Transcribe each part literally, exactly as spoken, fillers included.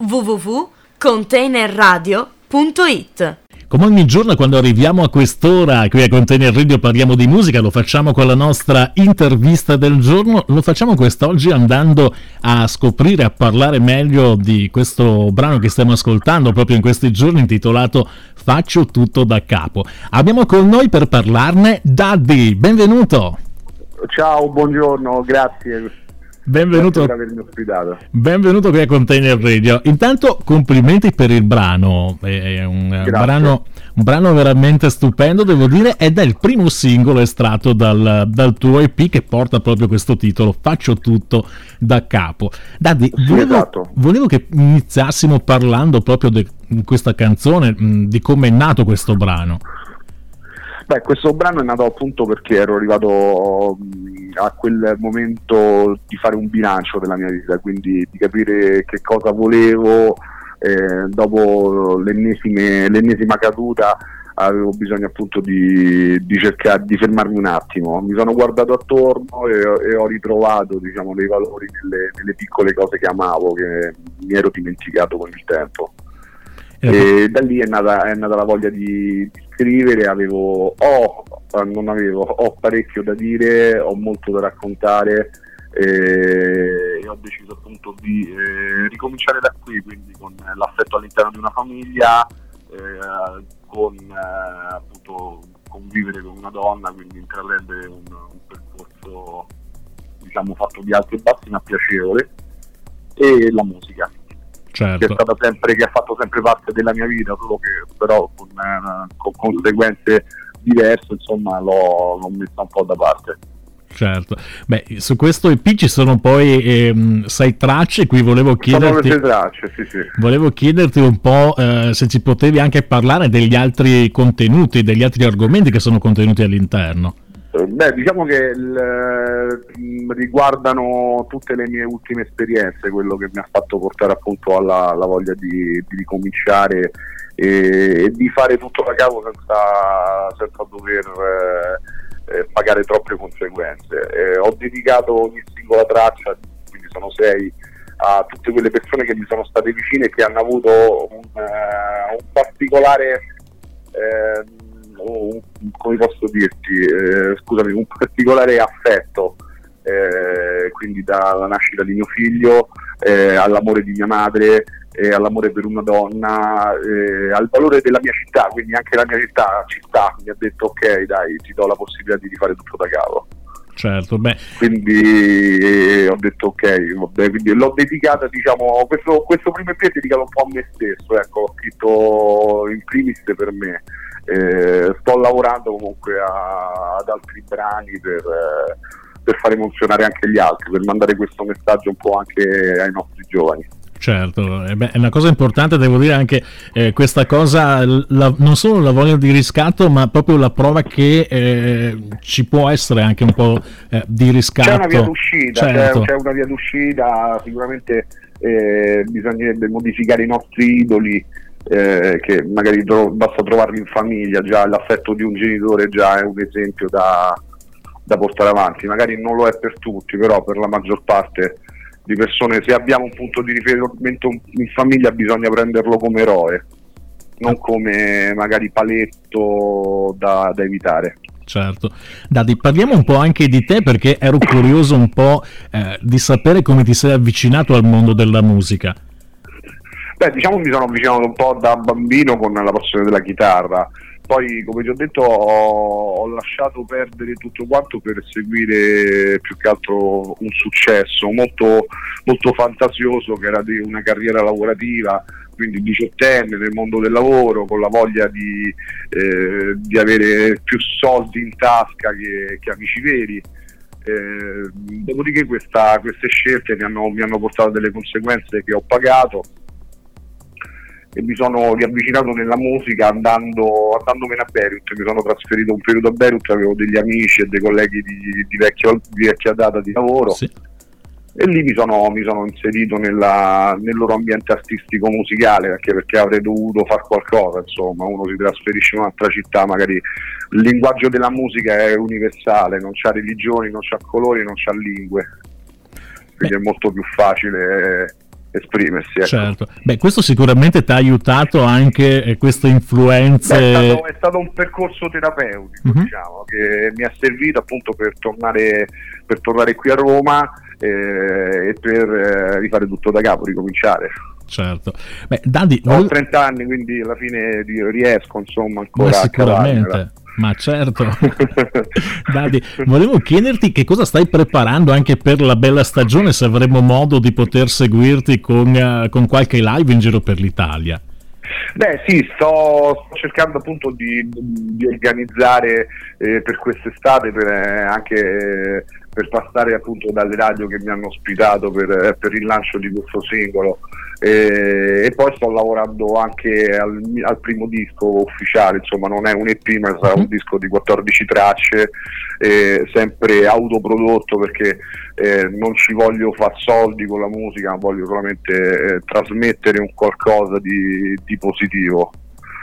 w w w punto container radio punto it. Come ogni giorno quando arriviamo a quest'ora qui a Container Radio parliamo di musica, lo facciamo con la nostra intervista del giorno, lo facciamo quest'oggi andando a scoprire, a parlare meglio di questo brano che stiamo ascoltando proprio in questi giorni intitolato Faccio tutto da capo. Abbiamo con noi per parlarne Daddy, benvenuto! Ciao, buongiorno, grazie. Benvenuto, per avermi ospitato. Benvenuto qui a Container Radio. Intanto complimenti per il brano, è un brano, un brano veramente stupendo, devo dire, ed è il primo singolo estratto dal, dal tuo E P che porta proprio questo titolo, Faccio tutto da capo. Daddy, sì, volevo, esatto. volevo che iniziassimo parlando proprio di questa canzone, di come è nato questo brano. Beh, questo brano è nato appunto perché ero arrivato a quel momento di fare un bilancio della mia vita, quindi di capire che cosa volevo, eh, dopo l'ennesime, l'ennesima caduta avevo bisogno appunto di, di cercare di fermarmi un attimo. Mi sono guardato attorno e, e ho ritrovato, diciamo, dei valori nelle, nelle piccole cose che amavo, che mi ero dimenticato con il tempo. E da lì è nata, è nata la voglia di, di scrivere. Avevo, ho, non avevo, ho parecchio da dire, ho molto da raccontare e, e ho deciso appunto di eh, ricominciare da qui, quindi con l'affetto all'interno di una famiglia, eh, con eh, appunto convivere con una donna, quindi intraprendere un, un percorso, diciamo, fatto di alti e bassi ma piacevole, e la musica. Certo. Che è stata sempre, che ha fatto sempre parte della mia vita, solo che però con, eh, con conseguenze diverse, insomma, l'ho, l'ho messa un po' da parte. Certo. Beh, su questo E P ci sono poi ehm, sei tracce, qui volevo chiederti sono le sei tracce, sì, sì. Volevo chiederti un po' eh, se ci potevi anche parlare degli altri contenuti, degli altri argomenti che sono contenuti all'interno. Beh, diciamo che il, riguardano tutte le mie ultime esperienze, quello che mi ha fatto portare appunto alla, alla voglia di, di ricominciare e, e di fare tutto da capo senza, senza dover eh, eh, pagare troppe conseguenze. Eh, ho dedicato ogni singola traccia, quindi sono sei, a tutte quelle persone che mi sono state vicine e che hanno avuto un, uh, un particolare... Eh, Un, come posso dirti, eh, scusami, un particolare affetto, eh, quindi dalla nascita di mio figlio, eh, all'amore di mia madre, eh, all'amore per una donna, eh, al valore della mia città, quindi anche la mia città, città mi ha detto ok, dai, ti do la possibilità di rifare tutto da capo. Certo, beh. Quindi eh, ho detto ok, vabbè, quindi l'ho dedicata, diciamo, questo, questo primo E P è dedicato un po' a me stesso, ecco, ho scritto in primis per me. Eh, sto lavorando comunque a, ad altri brani per, eh, per far emozionare anche gli altri, per mandare questo messaggio un po' anche ai nostri giovani. Certo, eh beh, è una cosa importante, devo dire anche eh, questa cosa, la, non solo la voglia di riscatto, ma proprio la prova che eh, ci può essere anche un po' eh, di riscatto. C'è una via d'uscita, certo. c'è, c'è una via d'uscita, sicuramente eh, bisognerebbe modificare i nostri idoli, eh, che magari tro- basta trovarli in famiglia, già l'affetto di un genitore già è un esempio da, da portare avanti, magari non lo è per tutti, però per la maggior parte di persone, se abbiamo un punto di riferimento in famiglia bisogna prenderlo come eroe, non come magari paletto da, da evitare. Certo. Daddy, parliamo un po' anche di te, perché ero curioso un po' eh, di sapere come ti sei avvicinato al mondo della musica. Beh, diciamo mi sono avvicinato un po' da bambino con la passione della chitarra, poi come ti ho detto ho, ho lasciato perdere tutto quanto per seguire più che altro un successo molto, molto fantasioso, che era di una carriera lavorativa, quindi diciottenne nel mondo del lavoro, con la voglia di, eh, di avere più soldi in tasca che, che amici veri. Eh, dopodiché questa, queste scelte mi hanno, mi hanno portato a delle conseguenze che ho pagato, e mi sono riavvicinato nella musica andando, andandomene a Beirut. Mi sono trasferito un periodo a Beirut, avevo degli amici e dei colleghi di, di, vecchio, di vecchia data di lavoro, sì. E lì mi sono, mi sono inserito nella, nel loro ambiente artistico musicale, anche perché avrei dovuto far qualcosa, insomma, uno si trasferisce in un'altra città, magari il linguaggio della musica è universale, non c'ha religioni, non c'ha colori, non c'ha lingue, quindi è molto più facile esprimersi. Ecco. Certo, beh, questo sicuramente ti ha aiutato anche eh, queste influenze. Beh, è, stato, è stato un percorso terapeutico, uh-huh. diciamo, che mi ha servito appunto per tornare, per tornare qui a Roma eh, e per eh, rifare tutto da capo, ricominciare. Certo. Beh, Daddy, ho vol- trenta anni, quindi alla fine riesco insomma ancora ma sicuramente. a cavarmela. Ma certo. Daddy, volevo chiederti che cosa stai preparando anche per la bella stagione, se avremo modo di poter seguirti con, uh, con qualche live in giro per l'Italia. Beh sì, sto, sto cercando appunto di, di organizzare eh, per quest'estate, per, eh, anche eh, per passare appunto dalle radio che mi hanno ospitato per, eh, per il lancio di questo singolo. E, e poi sto lavorando anche al, al primo disco ufficiale, insomma non è un E P ma sarà un disco di quattordici tracce, eh, sempre autoprodotto, perché eh, non ci voglio far soldi con la musica, voglio solamente eh, trasmettere un qualcosa di, di positivo.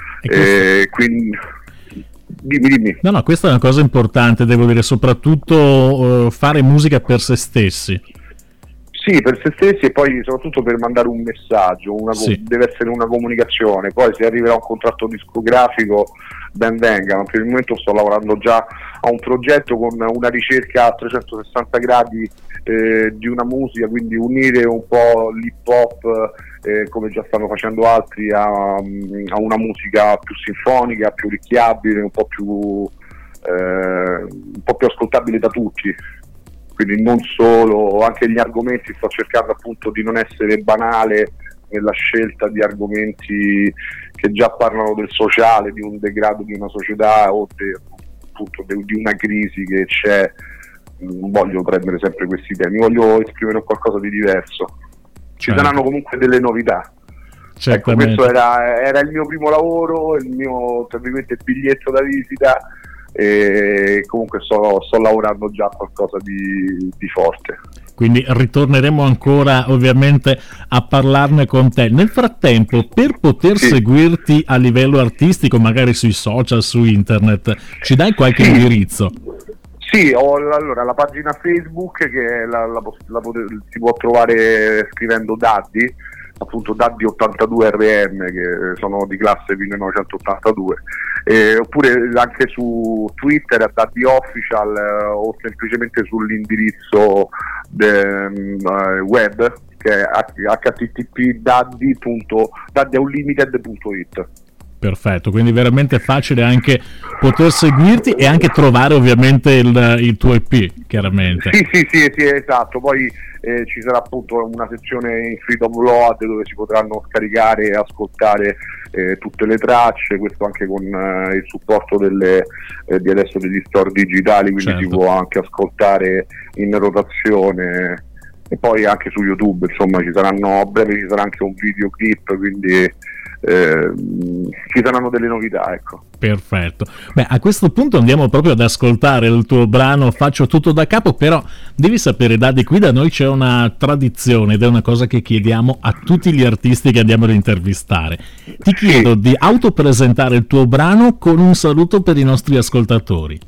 E quindi dimmi, dimmi. No, no, questa è una cosa importante, devo dire, soprattutto uh, fare musica per se stessi. Sì, per se stessi e poi soprattutto per mandare un messaggio, una, sì. deve essere una comunicazione, poi se arriverà un contratto discografico ben venga, ma per il momento sto lavorando già a un progetto con una ricerca a trecentosessanta gradi eh, di una musica, quindi unire un po' l'hip hop eh, come già stanno facendo altri a, a una musica più sinfonica, più orecchiabile, un po' più, eh, un po' più ascoltabile da tutti. Quindi non solo, anche gli argomenti, sto cercando appunto di non essere banale nella scelta di argomenti che già parlano del sociale, di un degrado di una società o de, appunto de, di una crisi che c'è. Non voglio prendere sempre questi temi, voglio esprimere qualcosa di diverso. Ci certo. saranno comunque delle novità. Ecco, questo era, era il mio primo lavoro, il mio tra virgolette biglietto da visita. E comunque sto, sto lavorando già a qualcosa di, di forte, quindi ritorneremo ancora ovviamente a parlarne con te. Nel frattempo, per poter sì. seguirti a livello artistico, magari sui social, su internet, ci dai qualche sì. indirizzo? Sì, ho allora la pagina Facebook che la, la, la, si può trovare scrivendo Daddy, appunto Daddy ottantadue R M, che sono di classe millenovecentottantadue, eh, oppure anche su Twitter a Daddy Official eh, o semplicemente sull'indirizzo de, uh, web che è h t t p daddy punto unlimited punto it. Perfetto, quindi veramente facile anche poter seguirti e anche trovare ovviamente il, il tuo E P, chiaramente. Sì, sì, sì, sì, esatto. Poi eh, ci sarà appunto una sezione in free download dove si potranno scaricare e ascoltare eh, tutte le tracce, questo anche con eh, il supporto delle, eh, di adesso degli store digitali, quindi certo. si può anche ascoltare in rotazione. E poi anche su YouTube, insomma, ci saranno, a breve ci sarà anche un videoclip, quindi Eh, ci saranno delle novità, ecco. Perfetto. Beh, a questo punto andiamo proprio ad ascoltare il tuo brano Faccio tutto da capo, però devi sapere, Daddy, qui da noi c'è una tradizione ed è una cosa che chiediamo a tutti gli artisti che andiamo ad intervistare. Ti chiedo sì. di autopresentare il tuo brano con un saluto per i nostri ascoltatori.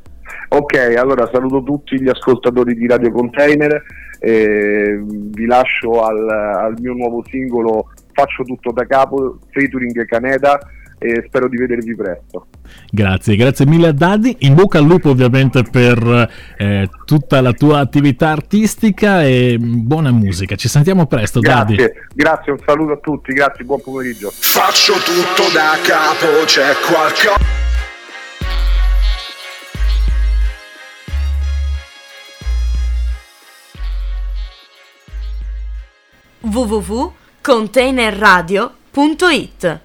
Ok, allora saluto tutti gli ascoltatori di Radio Container, eh, vi lascio al, al mio nuovo singolo Faccio tutto da capo, featuring Caneda, e spero di vedervi presto. Grazie, grazie mille a Daddy, in bocca al lupo ovviamente per eh, tutta la tua attività artistica e buona musica, ci sentiamo presto. Grazie, Daddy. Grazie, un saluto a tutti, grazie, buon pomeriggio. Faccio tutto da capo, c'è qualcosa. w w w punto containerradio punto it